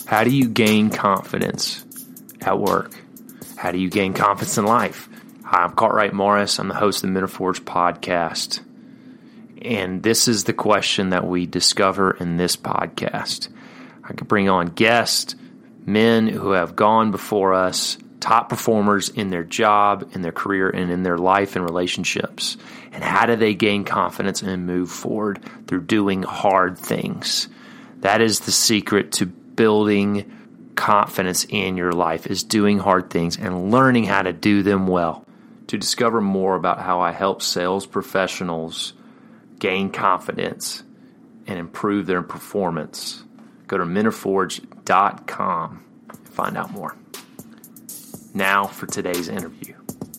How do you gain confidence at work? How do you gain confidence in life? Hi, I'm Cartwright Morris. I'm the host of the Men Are Forged podcast. And this is the question that we discover in this podcast. I could bring on guests, men who have gone before us, top performers in their job, in their career, and in their life and relationships. And how do they gain confidence and move forward through doing hard things? That is the secret to building confidence in your life, is doing hard things and learning how to do them well. To discover more about how I help sales professionals gain confidence and improve their performance, go to menareforged.com and find out more. Now for today's interview.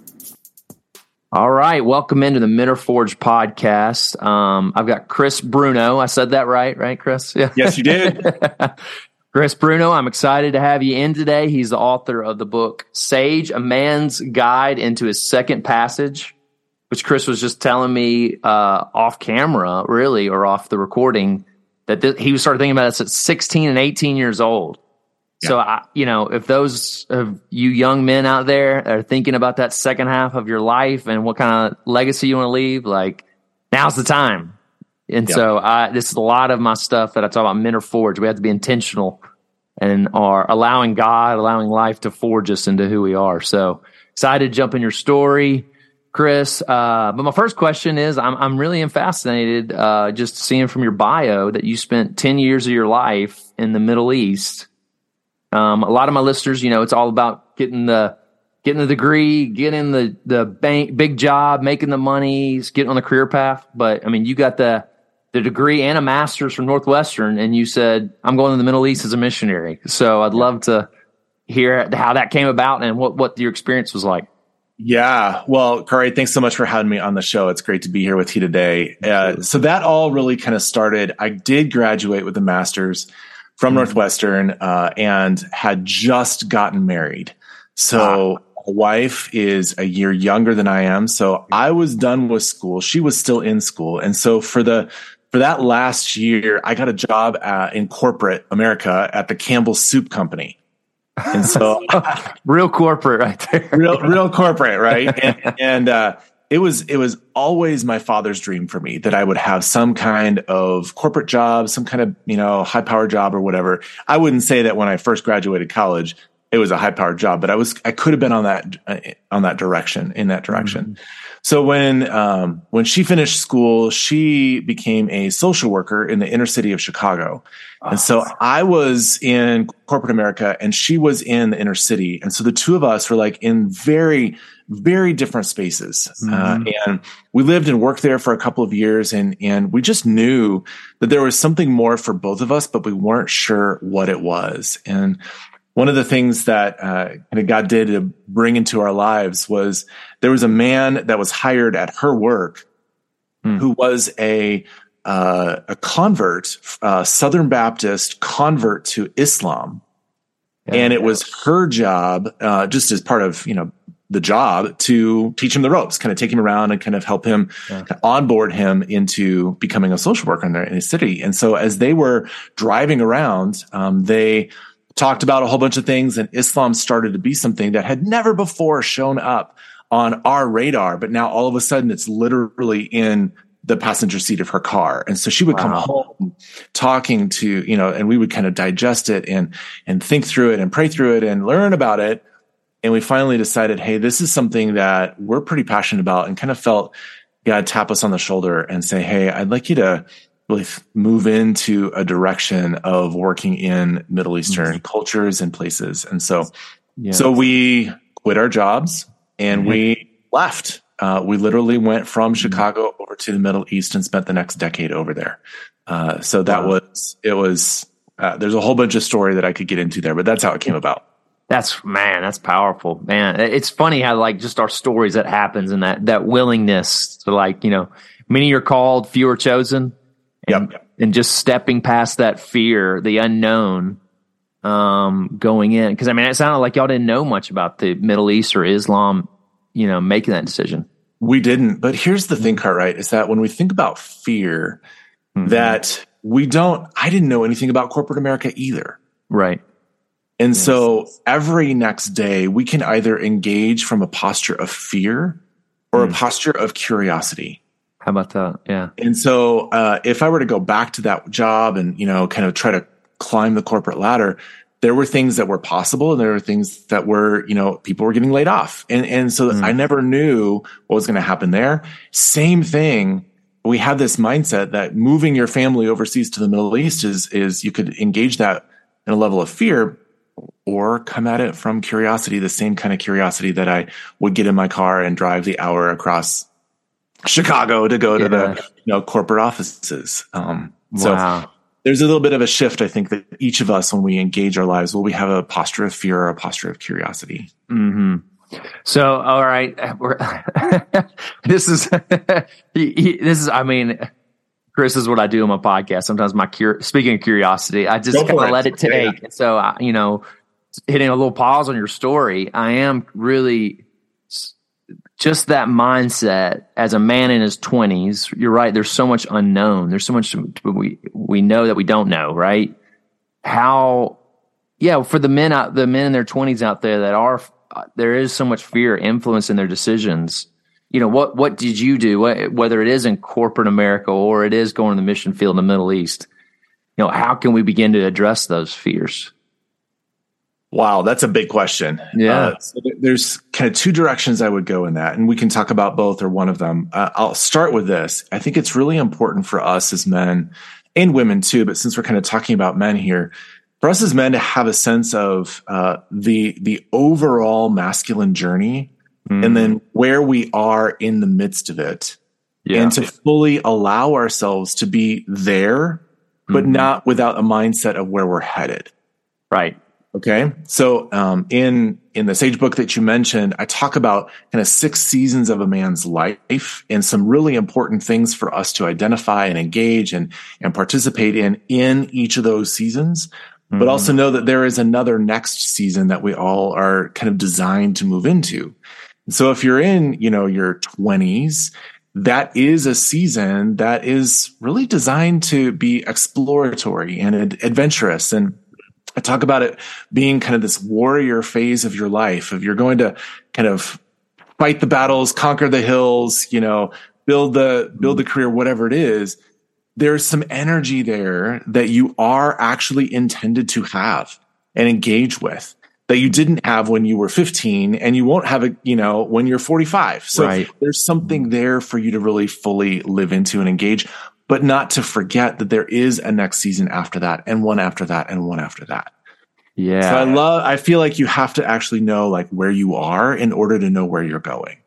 All right, welcome into the Men Are Forged podcast. I've got Chris Bruno. I said that right, Chris? Yeah. Yes, you did. Chris Bruno, I'm excited to have you in today. He's the author of the book, Sage, A Man's Guide into His Second Passage, which Chris was just telling me off camera, really, or off the recording, that he started thinking about this at 16 and 18 years old. Yeah. So, if those of you young men out there are thinking about that second half of your life and what kind of legacy you want to leave, now's the time. And so this is a lot of my stuff that I talk about. Men are forged. We have to be intentional and are allowing life to forge us into who we are. So excited to jump in your story, Chris. But my first question is, I'm really fascinated just seeing from your bio that you spent 10 years of your life in the Middle East. A lot of my listeners, it's all about getting the degree, getting the big job, making the money, getting on the career path. But you got the degree and a master's from Northwestern, and you said, I'm going to the Middle East as a missionary. So I'd love to hear how that came about and what your experience was like. Yeah. Well, Corey, thanks so much for having me on the show. It's great to be here with you today. So that all really kind of started. I did graduate with a master's from Northwestern and had just gotten married. So my wife is a year younger than I am. So I was done with school. She was still in school. And so for that last year, I got a job in corporate America at the Campbell Soup Company. And so real corporate right there. real corporate, right? And it was always my father's dream for me that I would have some kind of corporate job, some kind of, high powered job or whatever. I wouldn't say that when I first graduated college, it was a high powered job, but I could have been in that direction. Mm-hmm. So when she finished school, she became a social worker in the inner city of Chicago. And so I was in corporate America and she was in the inner city. And so the two of us were in very, very different spaces. Mm-hmm. And we lived and worked there for a couple of years and we just knew that there was something more for both of us, but we weren't sure what it was. And one of the things that God did to bring into our lives was there was a man that was hired at her work who was a convert, Southern Baptist convert to Islam. Yeah, and it was her job, just as part of, the job, to teach him the ropes, kind of take him around and kind of help him onboard him into becoming a social worker in his city. And so as they were driving around, they talked about a whole bunch of things, and Islam started to be something that had never before shown up on our radar. But now all of a sudden it's literally in the passenger seat of her car. And so she would come home talking to, and we would kind of digest it and think through it and pray through it and learn about it. And we finally decided, hey, this is something that we're pretty passionate about, and kind of felt God tap us on the shoulder and say, hey, I'd like you to really move into a direction of working in Middle Eastern cultures and places. And so we quit our jobs and we left. We literally went from Chicago over to the Middle East and spent the next decade over there. So there's a whole bunch of story that I could get into there, but that's how it came about. That's powerful, man. It's funny how just our stories that happens and that willingness to many are called, few are chosen. And just stepping past that fear, the unknown, going in. Because it sounded like y'all didn't know much about the Middle East or Islam, making that decision. We didn't. But here's the thing, Cartwright, is that when we think about fear, that I didn't know anything about corporate America either. Right. And so every next day we can either engage from a posture of fear or a posture of curiosity. How about that? Yeah. And so if I were to go back to that job and, kind of try to climb the corporate ladder, there were things that were possible and there were things that were, people were getting laid off. And so I never knew what was going to happen there. Same thing. We have this mindset that moving your family overseas to the Middle East is you could engage that in a level of fear or come at it from curiosity, the same kind of curiosity that I would get in my car and drive the hour across Chicago to go to the corporate offices. So there's a little bit of a shift, I think, that each of us, when we engage our lives, will we have a posture of fear or a posture of curiosity? Mm-hmm. So, all right, this is, I mean, Chris, is what I do on my podcast. Sometimes speaking of curiosity, I just kind of let it take. Yeah. So, hitting a little pause on your story, I am really just that mindset as a man in his 20s. You're right. There's so much unknown. There's so much we know that we don't know, right? For the men in their 20s out there there is so much fear influencing their decisions. What did you do? Whether it is in corporate America or it is going to the mission field in the Middle East, how can we begin to address those fears? Wow, that's a big question. Yeah. So there's kind of two directions I would go in that, and we can talk about both or one of them. I'll start with this. I think it's really important for us as men and women too, but since we're kind of talking about men here, for us as men to have a sense of the overall masculine journey and then where we are in the midst of it, and to fully allow ourselves to be there, but not without a mindset of where we're headed. Right. Okay. So, in the Sage book that you mentioned, I talk about kind of 6 seasons of a man's life and some really important things for us to identify and engage and participate in each of those seasons, but also know that there is another next season that we all are kind of designed to move into. So if you're in, your 20s, that is a season that is really designed to be exploratory and adventurous. And I talk about it being kind of this warrior phase of your life, of you're going to kind of fight the battles, conquer the hills, build the career, whatever it is. There's some energy there that you are actually intended to have and engage with that you didn't have when you were 15 and you won't have it, when you're 45. So there's something there for you to really fully live into and engage, but not to forget that there is a next season after that and one after that and one after that. Yeah. So I feel like you have to actually know like where you are in order to know where you're going.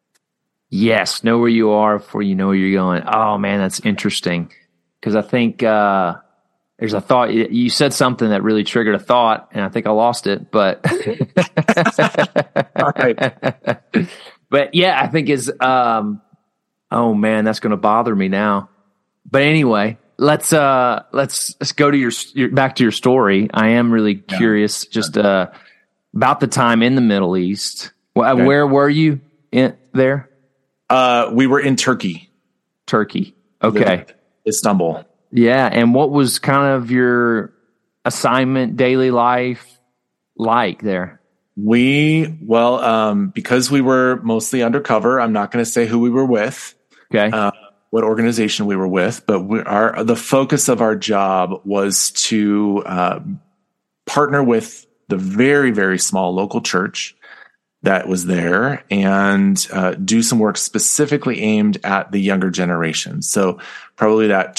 Yes. Know where you are before you know where you're going. Oh man, that's interesting. Cause I think, there's a thought. You said something that really triggered a thought and I think I lost it, but, all right. But yeah, I think oh man, that's going to bother me now. But anyway, let's go to your back to your story. I am really curious just about the time in the Middle East. Okay. Where were you there? We were in Turkey. Okay. Istanbul. Yeah, and what was kind of your assignment, daily life like there? Because we were mostly undercover, I'm not going to say who we were with. Okay. What organization we were with, but the focus of our job was to partner with the very, very small local church that was there and do some work specifically aimed at the younger generation. So probably that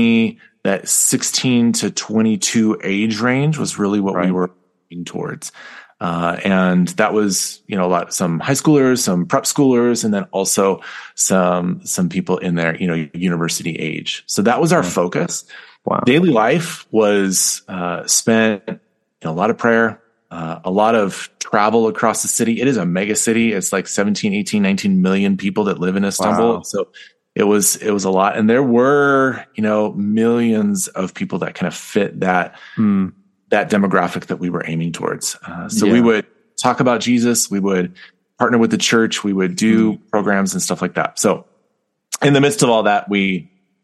16 to 22 age range was really what we were working towards. And that was, some high schoolers, some prep schoolers, and then also some people in their, university age. So that was our focus. Wow. Daily life was spent in a lot of prayer, a lot of travel across the city. It is a mega city. It's like 17, 18, 19 million people that live in Istanbul. Wow. So it was a lot. And there were, millions of people that kind of fit that demographic that we were aiming towards. We would talk about Jesus. We would partner with the church. We would do programs and stuff like that. So in the midst of all that, we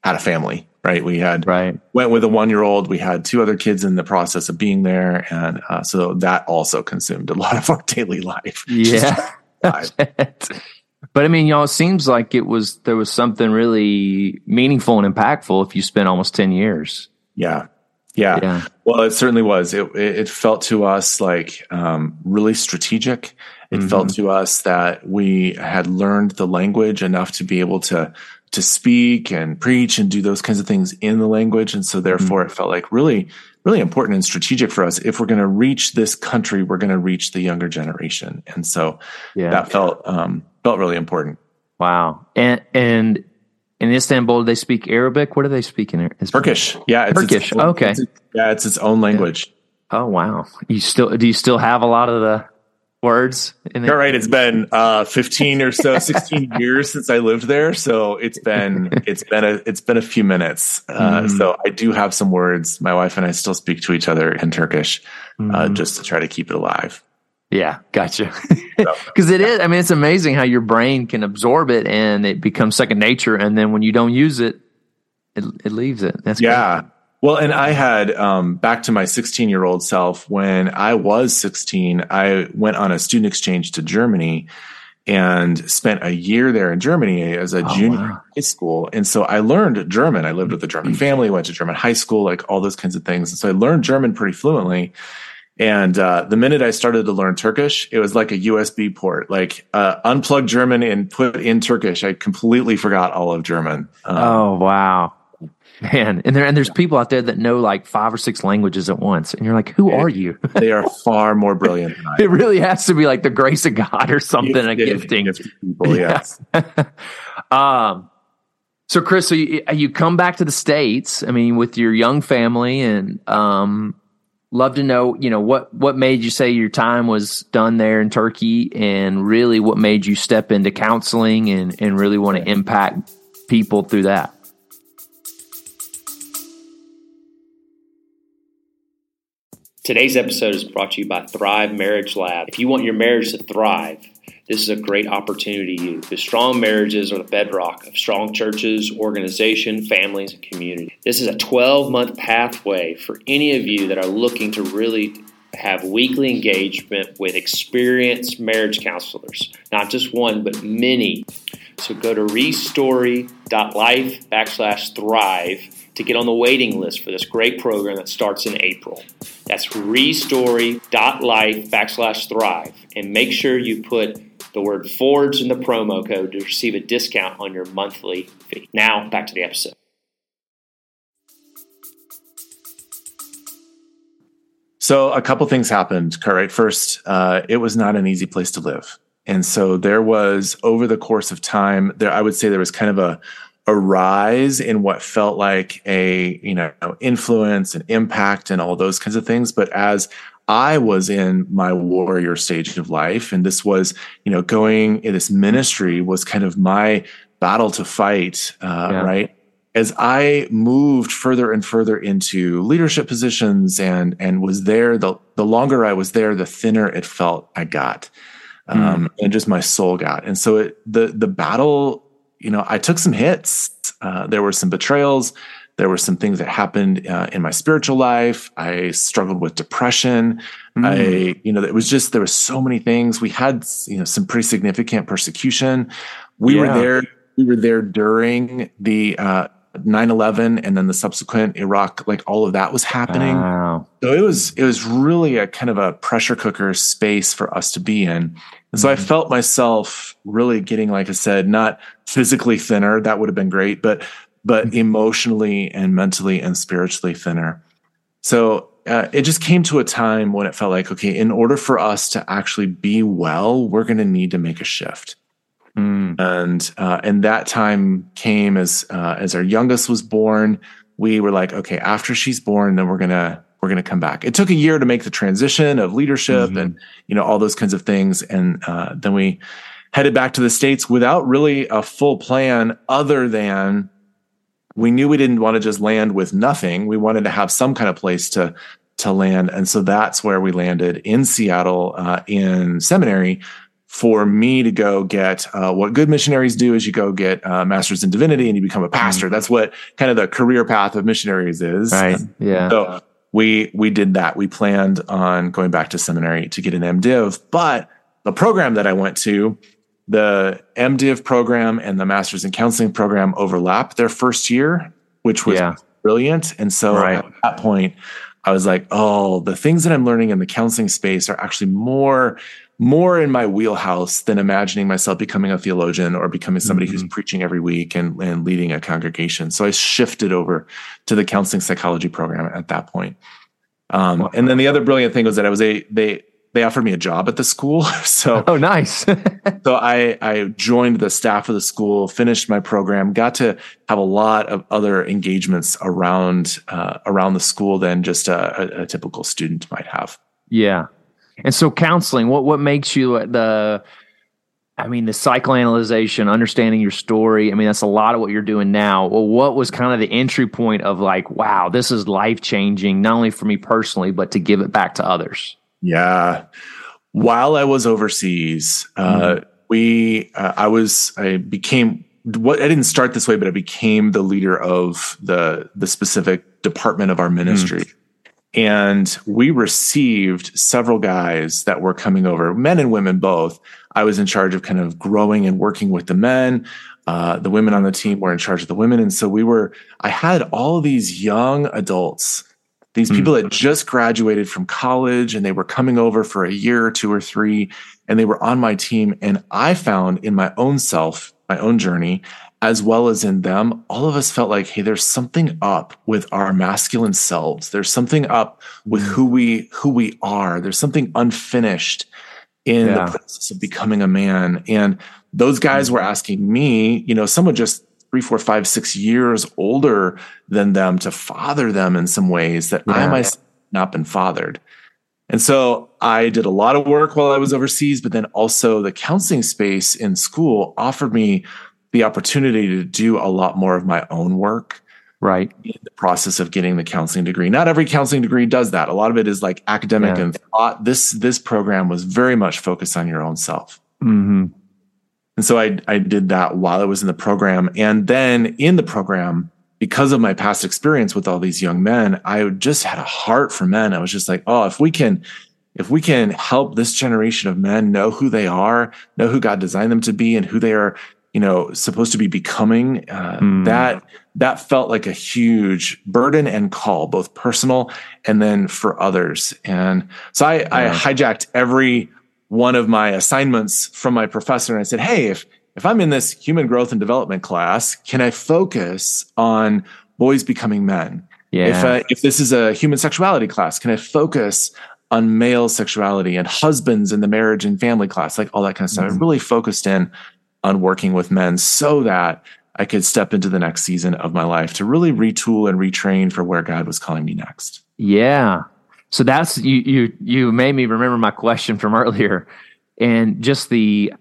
had a family, right? We had Right. went with a 1-year-old. We had 2 other kids in the process of being there. And so that also consumed a lot of our daily life. Yeah. But I mean, y'all, it seems like there was something really meaningful and impactful if you spent almost 10 years. Yeah. Well, it certainly was. It felt to us like really strategic. It felt to us that we had learned the language enough to be able to speak and preach and do those kinds of things in the language. And so therefore it felt like really, really important and strategic for us. If we're going to reach this country, we're going to reach the younger generation. And so that felt really important. Wow. And in Istanbul, they speak Arabic. What do they speak in Istanbul? Turkish. Yeah. It's Turkish. Okay. It's its own language. Yeah. Oh, wow. Do you still have a lot of the words in You're right. It's been 15 or so, 16 years since I lived there. So it's been a few minutes. So I do have some words. My wife and I still speak to each other in Turkish, just to try to keep it alive. Yeah, gotcha. Because it is. I mean, it's amazing how your brain can absorb it and it becomes second nature. And then when you don't use it, it leaves it. That's great. Well, and I had, back to my 16-year-old self, when I was 16, I went on a student exchange to Germany and spent a year there in Germany as a junior in high school. And so I learned German. I lived with a German family, went to German high school, like all those kinds of things. And so I learned German pretty fluently. And the minute I started to learn Turkish, it was like a USB port, like unplug German and put in Turkish. I completely forgot all of German. Oh, wow. Man, and there's people out there that know like 5 or 6 languages at once, and you're like, "Who are you?" They are far more brilliant than I am. It really has to be like the grace of God or something, a gifting. People, yes. So, Chris, so you come back to the States. I mean, with your young family, and love to know, what made you say your time was done there in Turkey, and really what made you step into counseling and really want to impact people through that. Today's episode is brought to you by Thrive Marriage Lab. If you want your marriage to thrive, this is a great opportunity to you, because strong marriages are the bedrock of strong churches, organization, families, and community. This is a 12-month pathway for any of you that are looking to really have weekly engagement with experienced marriage counselors. Not just one, but many. So go to restory.life/thrive to get on the waiting list for this great program that starts in April. That's restory.life/thrive. And make sure you put the word Forge in the promo code to receive a discount on your monthly fee. Now, back to the episode. So a couple things happened, Kurt. Right? First, it was not an easy place to live. And so there was, over the course of time, I would say there was kind of a rise in what felt like a, influence and impact and all those kinds of things. But as I was in my warrior stage of life, and this was, going in this ministry was kind of my battle to fight, right? As I moved further and further into leadership positions and was there, the longer I was there, the thinner it felt I got, and just my soul got. And so the battle, I took some hits. There were some betrayals. There were some things that happened in my spiritual life. I struggled with depression. It was just, there were so many things. We had, some pretty significant persecution. We were there during the 9/11 and then the subsequent Iraq, like all of that was happening. Wow. So it was really a kind of a pressure cooker space for us to be in. And so I felt myself really getting, like I said, not physically thinner. That would have been great, but emotionally and mentally and spiritually thinner. So it just came to a time when it felt like, okay, in order for us to actually be well, we're going to need to make a shift. And that time came as our youngest was born. We were like, okay, after she's born, then we're gonna come back. It took a year to make the transition of leadership and all those kinds of things, and then we headed back to the States without really a full plan, other than we knew we didn't want to just land with nothing. We wanted to have some kind of place to land, and so that's where we landed in Seattle in seminary for me to go get what good missionaries do is you go get a master's in divinity and you become a pastor. That's what kind of the career path of missionaries is. Right. Yeah. So we did that. We planned on going back to seminary to get an MDiv, but the program that I went to, the MDiv program and the master's in counseling program overlapped their first year, which was brilliant. And so at that point, I was like, oh, the things that I'm learning in the counseling space are actually more in my wheelhouse than imagining myself becoming a theologian or becoming somebody who's preaching every week and leading a congregation. So I shifted over to the counseling psychology program at that point. And then the other brilliant thing was that they offered me a job at the school. So oh, nice. So I joined the staff of the school, finished my program, got to have a lot of other engagements around the school than just a typical student might have. Yeah. And so counseling, what makes you the psychoanalyzation, understanding your story. I mean, that's a lot of what you're doing now. Well, what was kind of the entry point of like, wow, this is life-changing, not only for me personally, but to give it back to others? Yeah. While I was overseas, I didn't start this way, but I became the leader of the specific department of our ministry. And we received several guys that were coming over, men and women both. I was in charge of kind of growing and working with the men. The women on the team were in charge of the women. And so I had all of these young adults, these people that just graduated from college, and they were coming over for a year or two or three, and they were on my team. And I found in my own self, my own journey, as well as in them, all of us felt like, hey, there's something up with our masculine selves. There's something up with who we are. There's something unfinished in the process of becoming a man. And those guys were asking me, someone just 3, 4, 5, 6 years older than them to father them in some ways that I myself have not been fathered. And so I did a lot of work while I was overseas, but then also the counseling space in school offered me the opportunity to do a lot more of my own work. Right. In the process of getting the counseling degree. Not every counseling degree does that. A lot of it is like academic and thought. This program was very much focused on your own self. Mm-hmm. And so I did that while I was in the program. And then in the program, because of my past experience with all these young men, I just had a heart for men. I was just like, oh, if we can help this generation of men know who they are, know who God designed them to be, and who they are, supposed to be becoming, that felt like a huge burden and call, both personal and then for others. And so I hijacked every one of my assignments from my professor. And I said, hey, if I'm in this human growth and development class, can I focus on boys becoming men? Yeah. If this is a human sexuality class, can I focus on male sexuality and husbands in the marriage and family class, like all that kind of stuff? I really focused in on working with men so that I could step into the next season of my life to really retool and retrain for where God was calling me next. Yeah. So that's, you made me remember my question from earlier, and just the,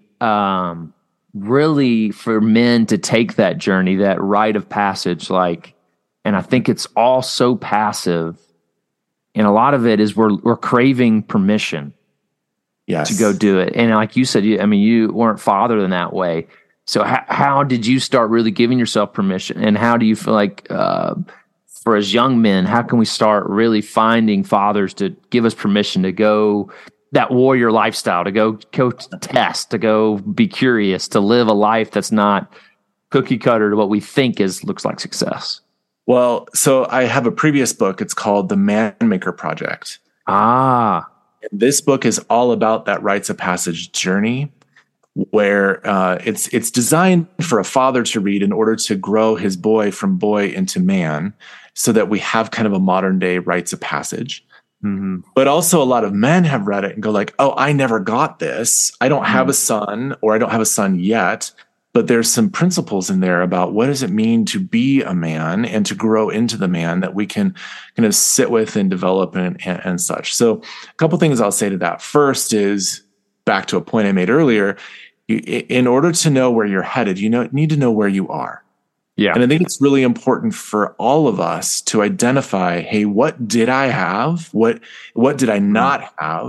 really for men to take that journey, that rite of passage, and I think it's all so passive. And a lot of it is we're craving permission. Yes. To go do it. And like you said, you weren't fathered in that way. So how did you start really giving yourself permission? And how do you feel like, for as young men, how can we start really finding fathers to give us permission to go that warrior lifestyle, to go test, to go be curious, to live a life that's not cookie cutter to what we think looks like success? Well, so I have a previous book. It's called The Man Maker Project. This book is all about that rites of passage journey, where it's designed for a father to read in order to grow his boy from boy into man, so that we have kind of a modern day rites of passage. Mm-hmm. But also a lot of men have read it and go like, oh, I never got this. I don't have a son, or I don't have a son yet. But there's some principles in there about what does it mean to be a man and to grow into the man that we can kind of sit with and develop and such. So a couple things I'll say to that. First is back to a point I made earlier. In order to know where you're headed, need to know where you are. Yeah. And I think it's really important for all of us to identify, hey, what did I have? What did I not have?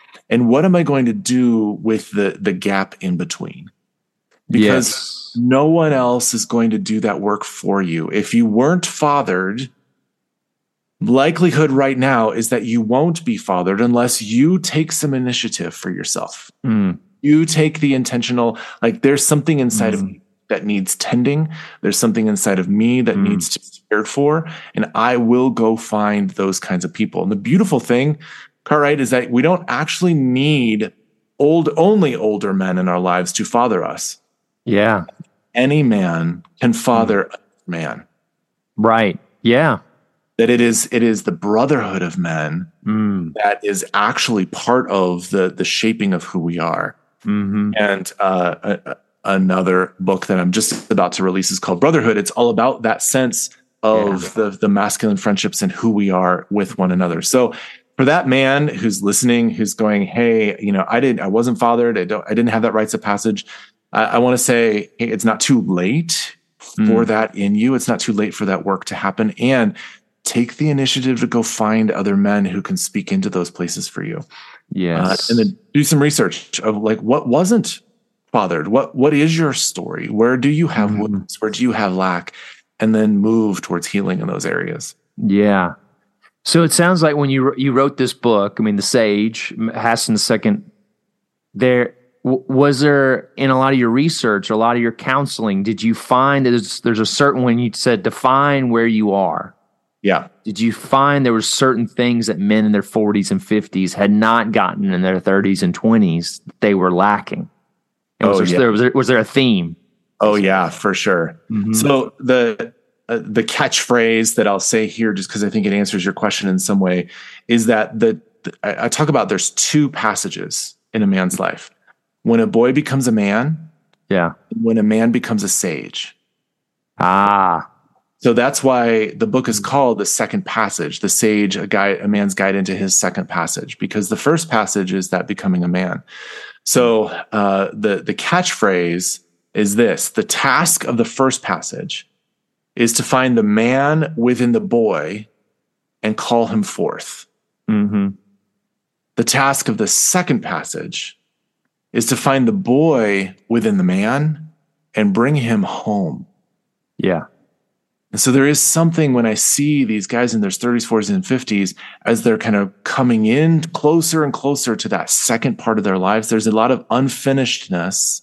And what am I going to do with the gap in between? Because no one else is going to do that work for you. If you weren't fathered, likelihood right now is that you won't be fathered unless you take some initiative for yourself. You take the intentional, like there's something inside of me that needs tending. There's something inside of me that needs to be cared for. And I will go find those kinds of people. And the beautiful thing, Cartwright, is that we don't actually need only older men in our lives to father us. Yeah. Any man can father a man. Right. Yeah. That it is the brotherhood of men that is actually part of the shaping of who we are. And another book that I'm just about to release is called Brotherhood. It's all about that sense of the masculine friendships and who we are with one another. So for that man who's listening, who's going, hey, I wasn't fathered. I didn't have that rites of passage. I want to say, hey, it's not too late for that in you. It's not too late for that work to happen. And take the initiative to go find other men who can speak into those places for you. Yes. And then do some research of like, what wasn't fathered? What is your story? Where do you have wounds? Where do you have lack? And then move towards healing in those areas. Yeah. So it sounds like when you wrote this book, I mean, The Sage, Hassan II, was there, in a lot of your research, a lot of your counseling, did you find that there's a certain, when you said define where you are? Yeah. Did you find there were certain things that men in their 40s and 50s had not gotten in their 30s and 20s that they were lacking? And was there a theme? Oh yeah, for sure. So the catchphrase that I'll say here, just because I think it answers your question in some way, is that I talk about there's two passages in a man's life. When a boy becomes a man, when a man becomes a sage. So that's why the book is called The Second Passage, The Sage, a man's guide into his second passage, because the first passage is that becoming a man. So the catchphrase is this: the task of the first passage is to find the man within the boy and call him forth. The task of the second passage is to find the boy within the man and bring him home. Yeah. And so there is something when I see these guys in their 30s, 40s, and 50s, as they're kind of coming in closer and closer to that second part of their lives, there's a lot of unfinishedness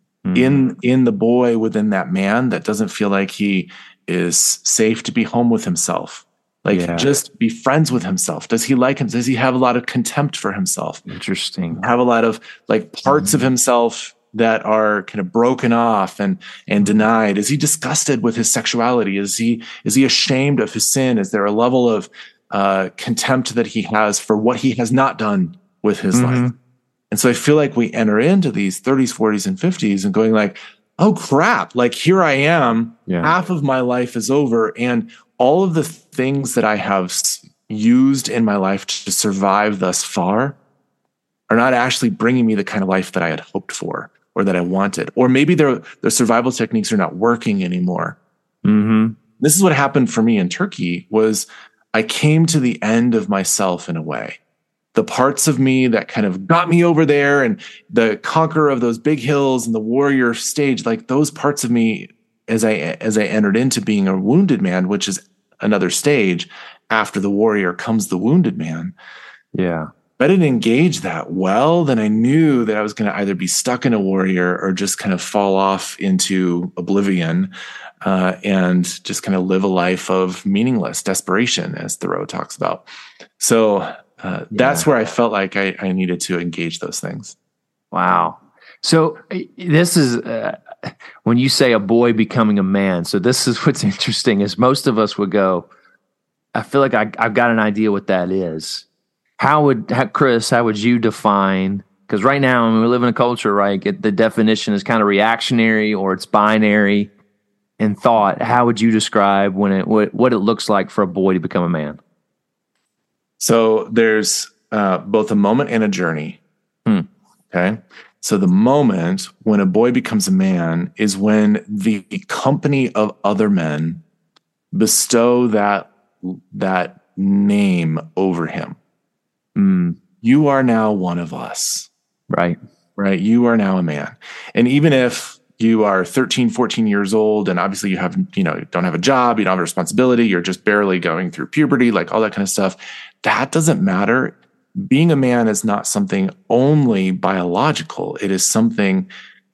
in the boy within that man that doesn't feel like he is safe to be home with himself. Like just be friends with himself. Does he like him? Does he have a lot of contempt for himself? Interesting. Have a lot of like parts of himself that are kind of broken off and denied? Is he disgusted with his sexuality? Is he ashamed of his sin? Is there a level of contempt that he has for what he has not done with his life? And so I feel like we enter into these 30s, 40s, and 50s and going like, oh crap, like here I am, half of my life is over, and all of the things that I have used in my life to survive thus far are not actually bringing me the kind of life that I had hoped for or that I wanted. Or maybe their survival techniques are not working anymore. This is what happened for me in Turkey. Was I came to the end of myself in a way. The parts of me that kind of got me over there and the conqueror of those big hills and the warrior stage, like those parts of me, as I entered into being a wounded man, which is another stage after the warrior comes the wounded man. Yeah. If I didn't engage that well, then I knew that I was going to either be stuck in a warrior or just kind of fall off into oblivion and just kind of live a life of meaningless desperation, as Thoreau talks about. So that's where I felt like I needed to engage those things. Wow. So this is when you say a boy becoming a man. So this is what's interesting is most of us would go, I feel like I've got an idea what that is. Chris, how would you define? Because right now, I mean, we live in a culture, right? The definition is kind of reactionary or it's binary in thought. How would you describe what it looks like for a boy to become a man? So there's both a moment and a journey. Okay. So the moment when a boy becomes a man is when the company of other men bestow that name over him. you are now one of us. Right. Right. You are now a man. And even if you are 13, 14 years old, and obviously you have, don't have a job, you don't have a responsibility, you're just barely going through puberty, like all that kind of stuff, that doesn't matter. Being a man is not something only biological. It is something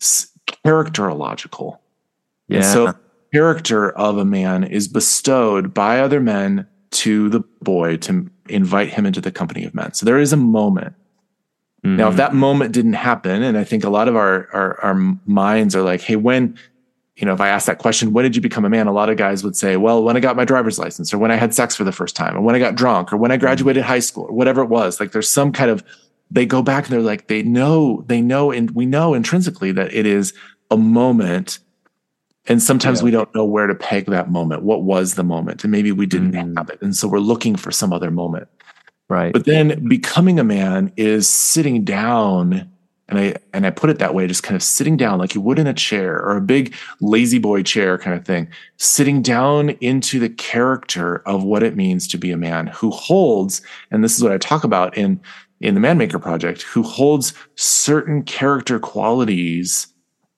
characterological. Yeah. And so character of a man is bestowed by other men to the boy to invite him into the company of men. So there is a moment. Mm-hmm. Now, if that moment didn't happen, and I think a lot of our minds are like, hey, when, if I ask that question, when did you become a man? A lot of guys would say, well, when I got my driver's license, or when I had sex for the first time, or when I got drunk, or when I graduated high school, or whatever it was. Like there's some kind of, they go back and they're like, they know, and we know intrinsically that it is a moment. And sometimes we don't know where to peg that moment. What was the moment? And maybe we didn't have it. And so we're looking for some other moment. Right. But then becoming a man is sitting down, and I put it that way, just kind of sitting down like you would in a chair, or a big lazy boy chair kind of thing, sitting down into the character of what it means to be a man who holds, and this is what I talk about in the Manmaker Project, who holds certain character qualities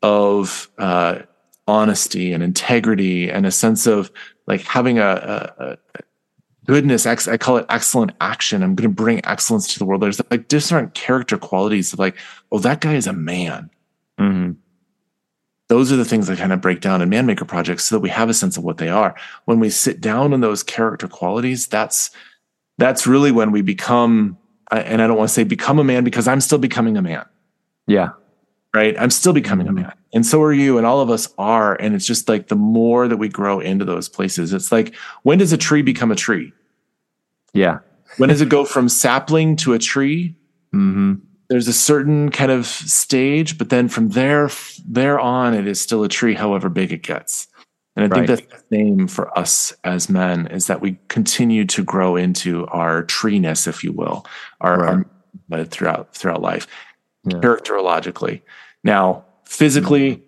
of honesty and integrity and a sense of like having a goodness. I call it excellent action. I'm going to bring excellence to the world. There's like different character qualities of like, oh, that guy is a man. Mm-hmm. Those are the things that kind of break down in Manmaker projects so that we have a sense of what they are. When we sit down on those character qualities, that's really when we become, and I don't want to say become a man because I'm still becoming a man. Yeah. Right. I'm still becoming a man. And so are you. And all of us are. And it's just like the more that we grow into those places, it's like, when does a tree become a tree? Yeah. When does it go from sapling to a tree? Mm-hmm. There's a certain kind of stage, but then from there on, it is still a tree, however big it gets. And I think that's the same for us as men, is that we continue to grow into our treeness, if you will, our throughout life, characterologically. Now, physically,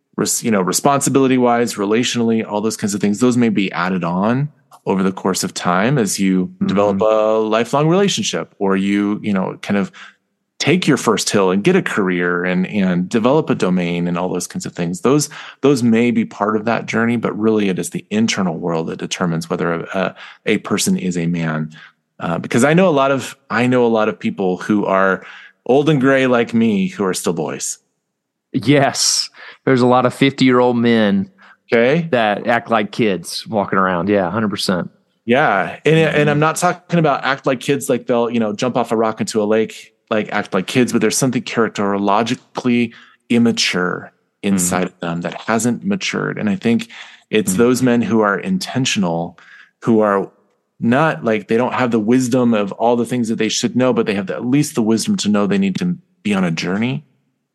responsibility-wise, relationally, all those kinds of things, those may be added on over the course of time as you develop a lifelong relationship, or you kind of take your first hill and get a career and develop a domain and all those kinds of things. Those may be part of that journey, but really it is the internal world that determines whether a person is a man. Because I know a lot of people who are old and gray like me who are still boys. Yes. There's a lot of 50-year-old men that act like kids walking around. Yeah, 100%. Yeah. And I'm not talking about act like kids, like they'll, jump off a rock into a lake, like act like kids, but there's something characterologically immature inside of them that hasn't matured. And I think it's those men who are intentional, who are not like, they don't have the wisdom of all the things that they should know, but they have at least the wisdom to know they need to be on a journey.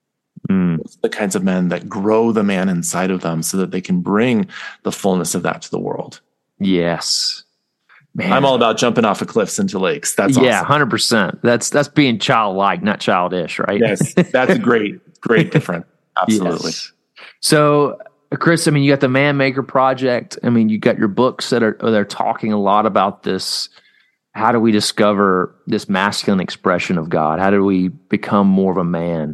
It's the kinds of men that grow the man inside of them so that they can bring the fullness of that to the world. Yes. Man. I'm all about jumping off of cliffs into lakes. That's awesome. 100%. That's being childlike, not childish, right? Yes. That's a great difference. Absolutely. Yes. So, Chris, I mean, you got the Manmaker Project. I mean, you got your books that are talking a lot about this. How do we discover this masculine expression of God? How do we become more of a man?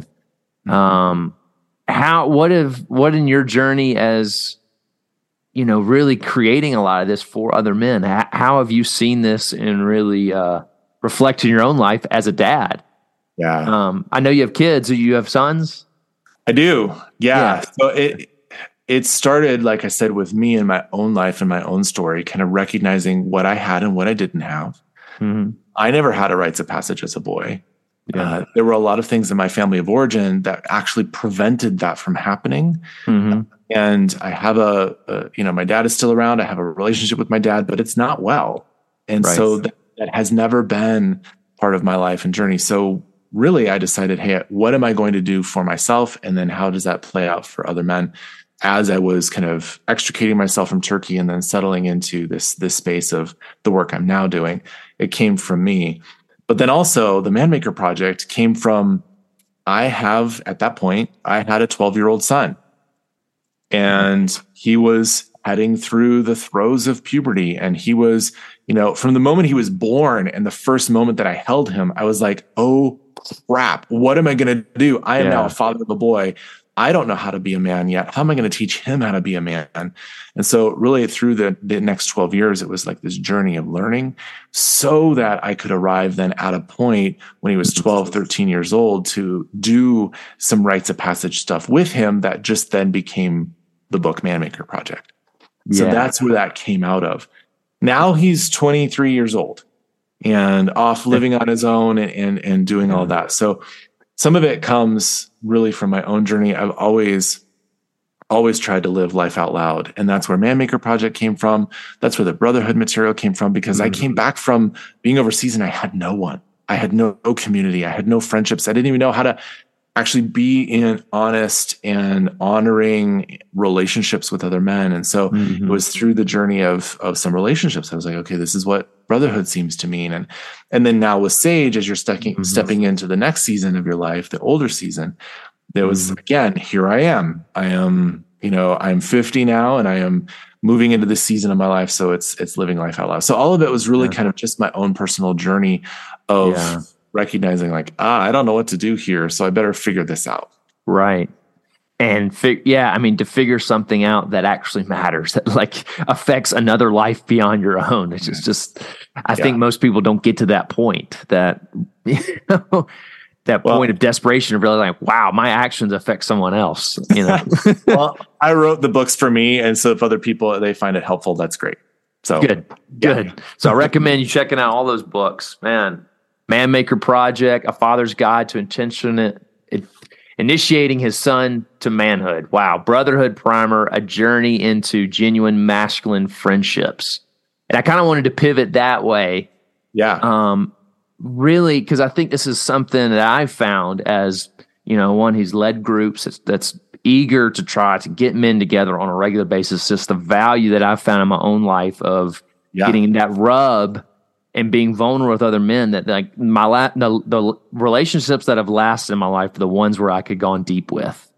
What in your journey as, really creating a lot of this for other men, how have you seen this and really reflect in your own life as a dad? Yeah. I know you have kids. Do you have sons? I do. Yeah. So it started, like I said, with me in my own life and my own story, kind of recognizing what I had and what I didn't have. Mm-hmm. I never had a rites of passage as a boy. Yeah. There were a lot of things in my family of origin that actually prevented that from happening. Mm-hmm. And I have my dad is still around. I have a relationship with my dad, but it's not well. And so that has never been part of my life and journey. So really I decided, hey, what am I going to do for myself? And then how does that play out for other men? As I was kind of extricating myself from Turkey and then settling into this space of the work I'm now doing, it came from me. But then also the Manmaker Project came from, at that point, I had a 12-year-old son. And he was heading through the throes of puberty. And he was, from the moment he was born and the first moment that I held him, I was like, oh crap, what am I going to do? I am now a father of a boy. I don't know how to be a man yet. How am I going to teach him how to be a man? And so really through the next 12 years, it was like this journey of learning so that I could arrive then at a point when he was 12, 13 years old to do some rites of passage stuff with him that just then became the book Man Maker Project. So that's where that came out of. Now he's 23 years old and off living on his own and doing all that. So some of it comes really from my own journey. I've always tried to live life out loud. And that's where Man Maker Project came from. That's where the brotherhood material came from, because I came back from being overseas and I had no one. I had no community. I had no friendships. I didn't even know how to actually be in honest and honoring relationships with other men. And so it was through the journey of some relationships. I was like, okay, this is what brotherhood seems to mean. And then now with Sage, as you're stepping into the next season of your life, the older season, there was, again, here I am. I'm 50 now and I am moving into this season of my life. So it's living life out loud. So all of it was really kind of just my own personal journey of recognizing like, I don't know what to do here. So I better figure this out. Right. And to figure something out that actually matters, that like affects another life beyond your own. It's just I think most people don't get to that point, that, point of desperation of really like, wow, my actions affect someone else, Well, I wrote the books for me. And so if other people, they find it helpful, that's great. So good. So I recommend you checking out all those books, man. Man Maker Project, A Father's Guide to Initiating His Son to Manhood. Wow. Brotherhood Primer, A Journey into Genuine Masculine Friendships. And I kind of wanted to pivot that way. Yeah. Really, because I think this is something that I've found as, one who's led groups that's eager to try to get men together on a regular basis. Just the value that I've found in my own life of getting that rub and being vulnerable with other men, that like the relationships that have lasted in my life are the ones where I could go on deep with,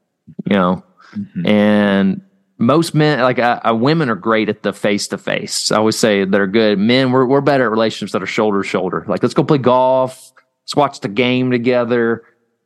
and most men, like women are great at the face to face. I always say they're good. Men, we're better at relationships that are shoulder to shoulder. Like, let's go play golf. Let's watch the game together.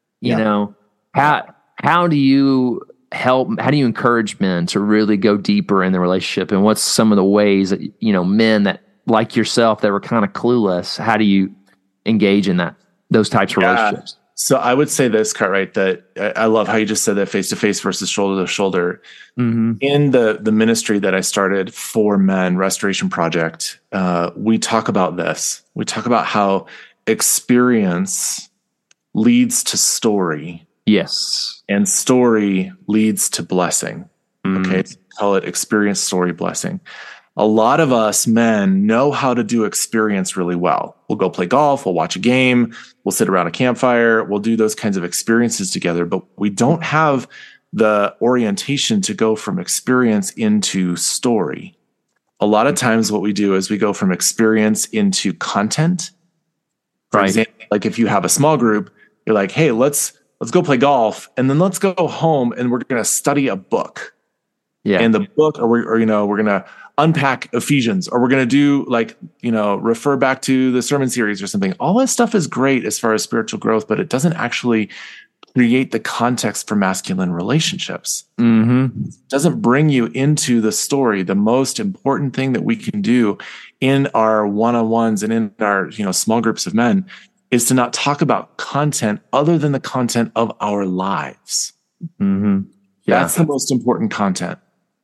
How do you help? How do you encourage men to really go deeper in the relationship? And what's some of the ways that, men that, like yourself, that were kind of clueless, how do you engage in those types of relationships? So I would say this, Cartwright, that I love how you just said that face-to-face versus shoulder-to-shoulder. In the ministry that I started for men, Restoration Project, we talk about this. We talk about how experience leads to story. Yes. And story leads to blessing. Okay, so call it experience, story, blessing. A lot of us men know how to do experience really well. We'll go play golf. We'll watch a game. We'll sit around a campfire. We'll do those kinds of experiences together, but we don't have the orientation to go from experience into story. A lot of times what we do is we go from experience into content. For example, like if you have a small group, you're like, hey, let's go play golf, and then let's go home and we're going to study a book. Yeah. And the book, we're going to unpack Ephesians, or we're going to do refer back to the sermon series or something. All that stuff is great as far as spiritual growth, but it doesn't actually create the context for masculine relationships. It doesn't bring you into the story. The most important thing that we can do in our one-on-ones and in our, small groups of men is to not talk about content other than the content of our lives. That's the most important content.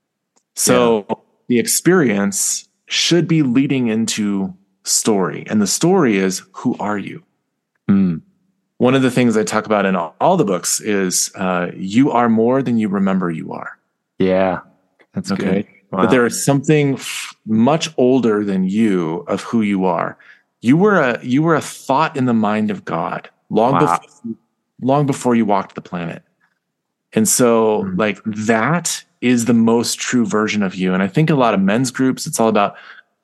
So the experience should be leading into story. And the story is, who are you? One of the things I talk about in all the books is you are more than you remember you are. Yeah, that's okay. Good. Wow. But there is something much older than you of who you are. You were a thought in the mind of God long before you walked the planet. And so like that is the most true version of you. And I think a lot of men's groups, it's all about,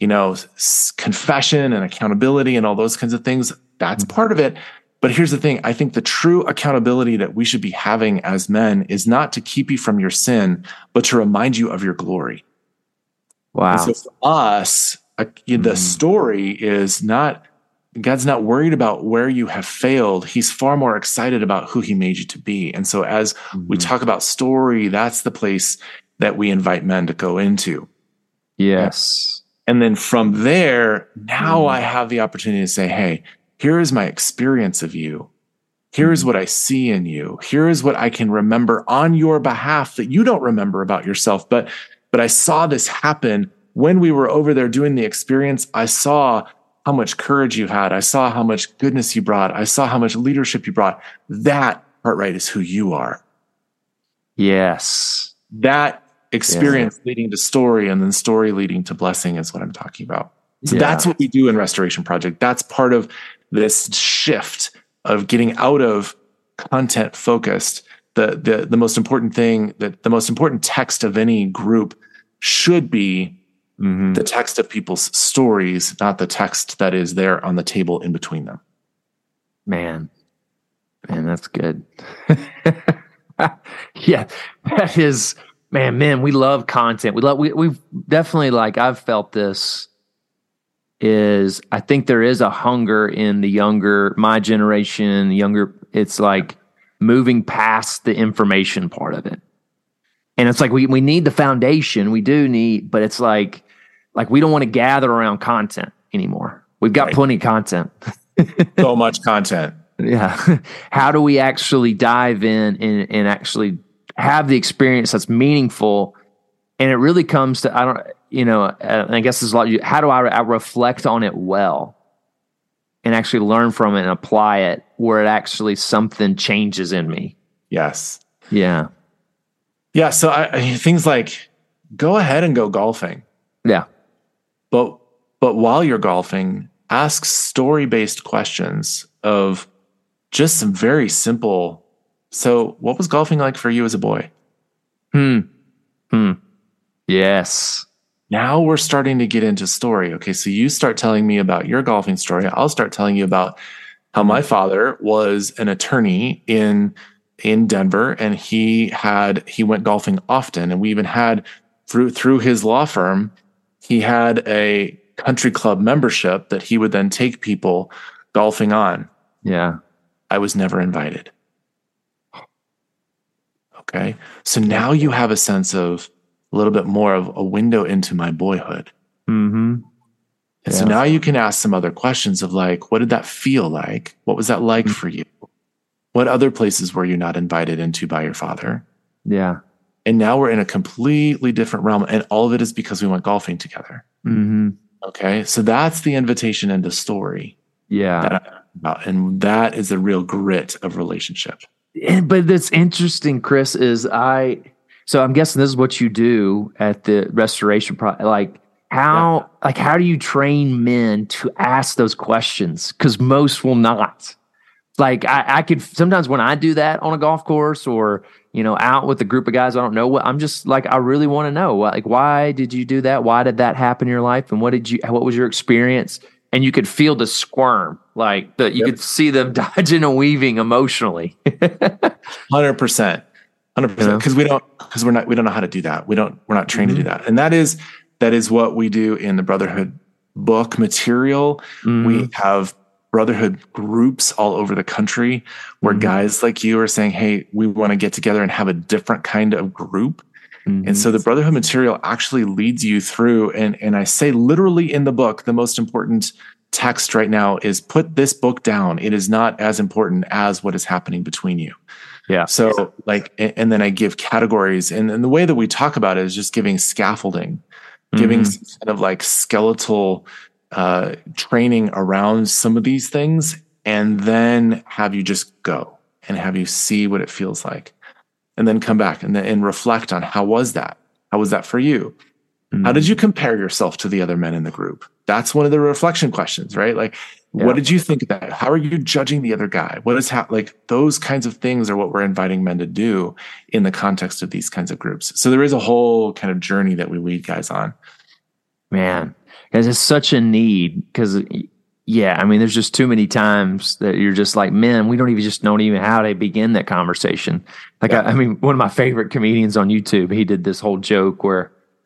confession and accountability and all those kinds of things. That's part of it. But here's the thing. I think the true accountability that we should be having as men is not to keep you from your sin, but to remind you of your glory. Wow. And so for us, the story is not, God's not worried about where you have failed. He's far more excited about who he made you to be. And so as we talk about story, that's the place that we invite men to go into. Yes. And then from there, now I have the opportunity to say, hey, here is my experience of you. Here is what I see in you. Here is what I can remember on your behalf that you don't remember about yourself. But I saw this happen when we were over there doing the experience. I saw how much courage you had. I saw how much goodness you brought. I saw how much leadership you brought. That, Cartwright, is who you are. Yes. That experience leading to story, and then story leading to blessing is what I'm talking about. So that's what we do in Restoration Project. That's part of this shift of getting out of content focused. The most important thing, that the most important text of any group should be the text of people's stories, not the text that is there on the table in between them. Man, that's good. Yeah, that is, man, we love content. We've definitely, like, I've felt this, is I think there is a hunger in my generation, it's like moving past the information part of it. And it's like, we need the foundation, we do need, but it's like we don't want to gather around content anymore. We've got plenty of content. So much content. Yeah. How do we actually dive in and actually have the experience that's meaningful? And it really comes to, I guess there's a lot, how do I reflect on it well and actually learn from it and apply it where it actually something changes in me? Yes. Yeah. Yeah. So things like, go ahead and go golfing. Yeah. But while you're golfing, ask story-based questions of just some very simple. So what was golfing like for you as a boy? Yes. Now we're starting to get into story. Okay, so you start telling me about your golfing story. I'll start telling you about how my father was an attorney in Denver, and he went golfing often. And we even had through his law firm, he had a country club membership that he would then take people golfing on. Yeah. I was never invited. Okay. So now you have a sense of a little bit more of a window into my boyhood. Mm-hmm. And so now you can ask some other questions of like, what did that feel like? What was that like for you? What other places were you not invited into by your father? Yeah. And now we're in a completely different realm. And all of it is because we went golfing together. Mm-hmm. Okay. So that's the invitation into story. Yeah. And that is the real grit of relationship. But that's interesting, Chris, so I'm guessing this is what you do at the Restoration Project. How do you train men to ask those questions? Because most will not. Like I could sometimes when I do that on a golf course or, out with a group of guys, I don't know what, I'm just like, I really want to know, like, why did you do that? Why did that happen in your life? And what was your experience? And you could feel the squirm, like you could see them dodging and weaving emotionally. 100%. Because we don't know how to do that. We're not trained to do that. And that is what we do in the Brotherhood book material. We have Brotherhood groups all over the country where guys like you are saying, hey, we want to get together and have a different kind of group. And so the Brotherhood material actually leads you through. And I say literally in the book, the most important text right now is put this book down. It is not as important as what is happening between you. Yeah. So and then I give categories, and the way that we talk about it is just giving scaffolding, giving some kind of like skeletal training around some of these things, and then have you just go and have you see what it feels like, and then come back and reflect on how was that for you? How did you compare yourself to the other men in the group? That's one of the reflection questions, right? Like, what did you think of that? How are you judging the other guy? What is like those kinds of things are what we're inviting men to do in the context of these kinds of groups. So there is a whole kind of journey that we lead guys on. Man, because it's such a need. Because there's just too many times that you're just like, man, we don't even how to begin that conversation. Like, one of my favorite comedians on YouTube, he did this whole joke where,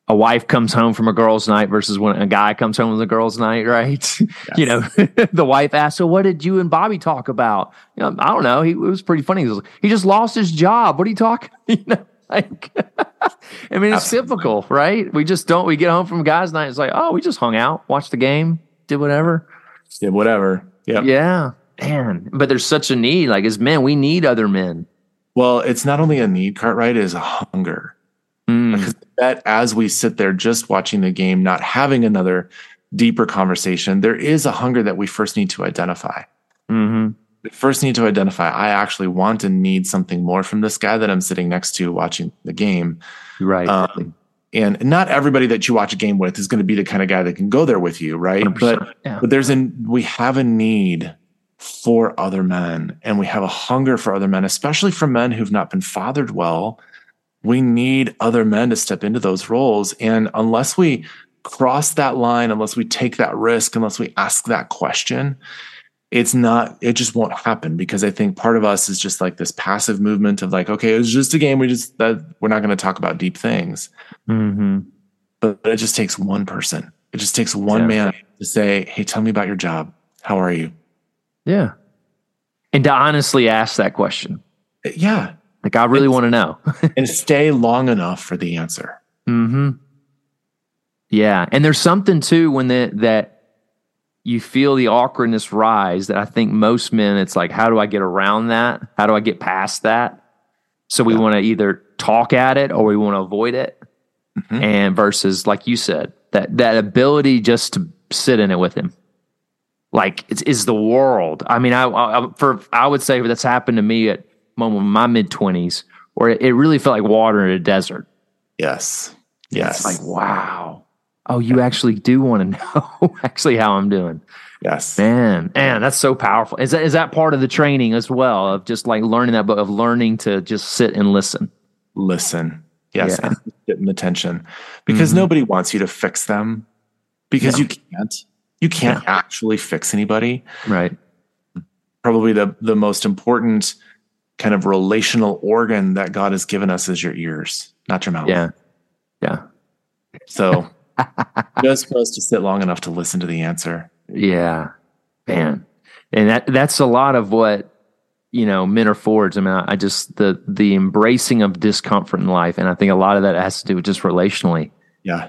a wife comes home from a girls' night versus when a guy comes home with a girls' night, right? Yes. You know, the wife asks, "So what did you and Bobby talk about?" You know, I don't know. It was pretty funny. He just lost his job. What are you talking? You know, like, I mean, it's Absolutely. typical, right? We just don't. We get home from guys' night. It's like, oh, we just hung out, watched the game, did whatever. Yeah, whatever. Yep. Yeah, man. But there's such a need. Like as men, we need other men. Well, it's not only a need, Cartwright, it is a hunger. Because that as we sit there just watching the game, not having another deeper conversation, there is a hunger that we first need to identify. Mm-hmm. We first need to identify, I actually want and need something more from this guy that I'm sitting next to watching the game. Right. And not everybody that you watch a game with is going to be the kind of guy that can go there with you, right? 100%. But we have a need for other men, and we have a hunger for other men, especially for men who've not been fathered well. We need other men to step into those roles. And unless we cross that line, unless we take that risk, unless we ask that question, it just won't happen, because I think part of us is just like this passive movement of like, okay, it was just a game. We're not going to talk about deep things. Mm-hmm. But it just takes one person. It just takes one man to say, hey, tell me about your job. How are you? Yeah. And to honestly ask that question. Yeah. Like, I really want to know. And stay long enough for the answer. Mm-hmm. Yeah. And there's something too when that you feel the awkwardness rise, that I think most men, it's like, how do I get around that? How do I get past that? So we want to either talk at it or we want to avoid it. Mm-hmm. And versus, like you said, that ability just to sit in it with him. Like, is the world. I mean, I would say that's happened to me at moment in my mid-20s, where it really felt like water in a desert. Yes. It's like, wow. Oh, you actually do want to know actually how I'm doing. Yes. Man, that's so powerful. Is that part of the training as well, of just like learning that book, of learning to just sit and listen? Listen. Yes. Yeah. And get in attention, because nobody wants you to fix them, because you can't actually fix anybody. Right. Probably the most important kind of relational organ that God has given us is your ears, not your mouth. Yeah. Yeah. So just supposed to sit long enough to listen to the answer. Yeah, man. And that's a lot of what, men are forged. I mean, I just, the embracing of discomfort in life. And I think a lot of that has to do with just relationally. Yeah.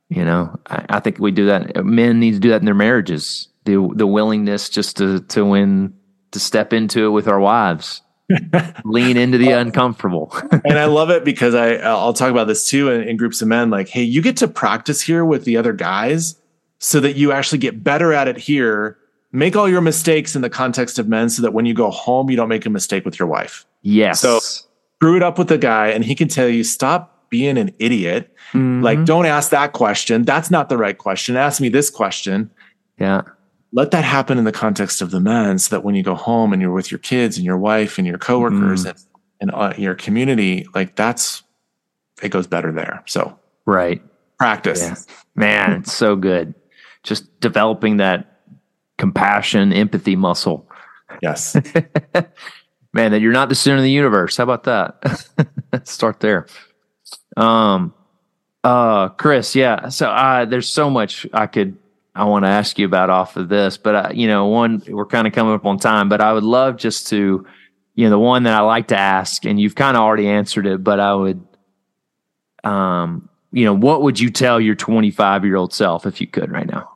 I think we do that. Men need to do that in their marriages. The willingness just to step into it with our wives. Lean into the uncomfortable. And I love it, because I'll talk about this too in groups of men. Like, hey, you get to practice here with the other guys so that you actually get better at it here. Make all your mistakes in the context of men so that when you go home, you don't make a mistake with your wife. Yes. So screw it up with the guy, and he can tell you, stop being an idiot. Mm-hmm. Like, don't ask that question. That's not the right question. Ask me this question. Yeah. Let that happen in the context of the men, so that when you go home and you're with your kids and your wife and your coworkers and your community, like it goes better there. So right. Practice. Yeah. Man, it's so good. Just developing that compassion, empathy muscle. Yes. Man, that you're not the center of the universe. How about that? Start there. Chris, yeah. So there's so much I want to ask you about off of this, but we're kind of coming up on time, but I would love just to, the one that I like to ask, and you've kind of already answered it, but I would, what would you tell your 25-year-old self if you could right now?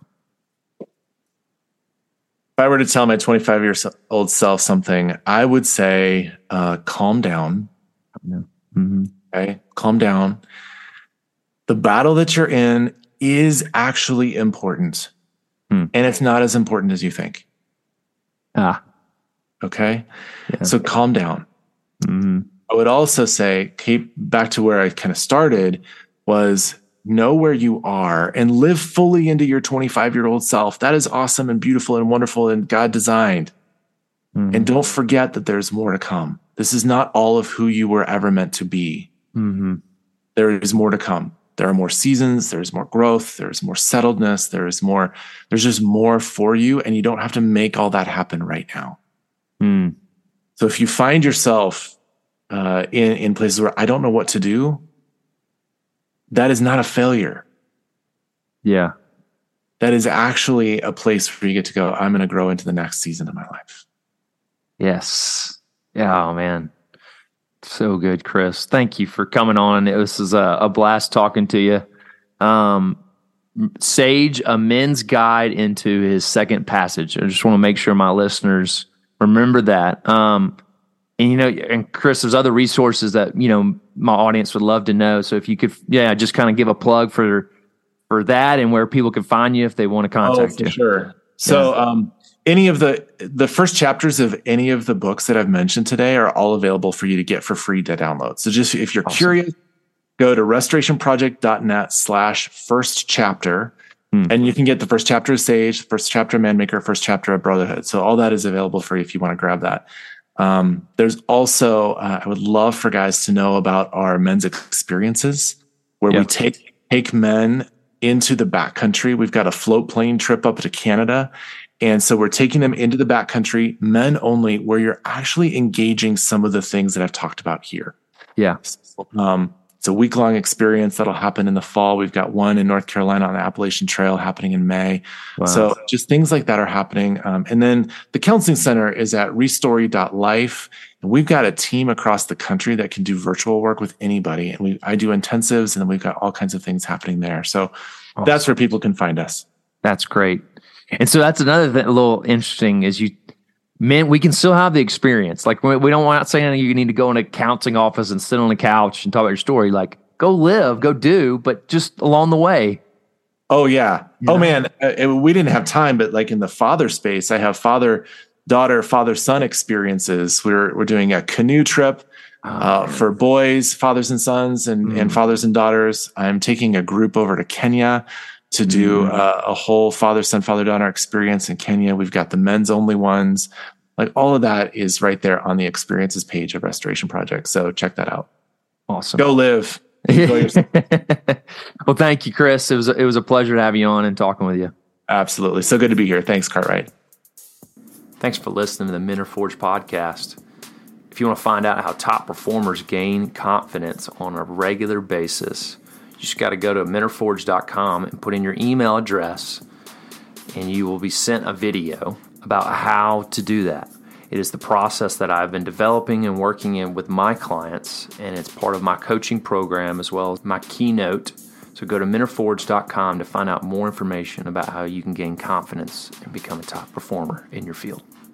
If I were to tell my 25-year-old self something, I would say, calm down. Mm-hmm. Okay. Calm down. The battle that you're in is actually important. And it's not as important as you think. Okay. Yeah. So calm down. Mm-hmm. I would also say, keep back to where I kind of started, was know where you are and live fully into your 25-year-old self. That is awesome and beautiful and wonderful and God designed. Mm-hmm. And don't forget that there's more to come. This is not all of who you were ever meant to be. Mm-hmm. There is more to come. There are more seasons. There's more growth. There's more settledness. There's just more for you. And you don't have to make all that happen right now. Mm. So if you find yourself in places where I don't know what to do, that is not a failure. Yeah. That is actually a place where you get to go, I'm going to grow into the next season of my life. Yes. Yeah, oh, man. So good, Chris. Thank you for coming on. This is a blast talking to you. Sage, a men's guide into his second passage. I just want to make sure my listeners remember that. And Chris, there's other resources that, my audience would love to know. So if you could, just kind of give a plug for that and where people can find you if they want to contact you. Sure. So, any of the first chapters of any of the books that I've mentioned today are all available for you to get for free to download. So just if you're curious, go to restorationproject.net/first chapter, and you can get the first chapter of Sage, first chapter of Manmaker, first chapter of Brotherhood. So all that is available for you if you want to grab that. There's also, I would love for guys to know about our men's experiences where we take men into the backcountry. We've got a float plane trip up to Canada. And so we're taking them into the backcountry, men only, where you're actually engaging some of the things that I've talked about here. Yeah. It's a week-long experience that'll happen in the fall. We've got one in North Carolina on the Appalachian Trail happening in May. Wow. So just things like that are happening. And then the counseling center is at restory.life. And we've got a team across the country that can do virtual work with anybody. And I do intensives, and then we've got all kinds of things happening there. So that's where people can find us. That's great. And so that's another thing, a little interesting is we can still have the experience. Like we don't want to say you need to go in a counseling office and sit on a couch and talk about your story. Like go live, go do, but just along the way. Oh yeah. Oh man. We didn't have time, but like in the father space, I have father-daughter, father-son experiences. We're doing a canoe trip for boys, fathers and sons, and fathers and daughters. I'm taking a group over to Kenya to do a whole father-son, father-daughter experience in Kenya. We've got the men's only ones. Like all of that is right there on the experiences page of Restoration Project. So check that out. Awesome. Go live. Enjoy yourself. Well, thank you, Chris. It was a pleasure to have you on and talking with you. Absolutely. So good to be here. Thanks, Cartwright. Thanks for listening to the Men Are Forged podcast. If you want to find out how top performers gain confidence on a regular basis, you just got to go to menareforged.com and put in your email address, and you will be sent a video about how to do that. It is the process that I've been developing and working in with my clients, and it's part of my coaching program as well as my keynote. So go to menareforged.com to find out more information about how you can gain confidence and become a top performer in your field.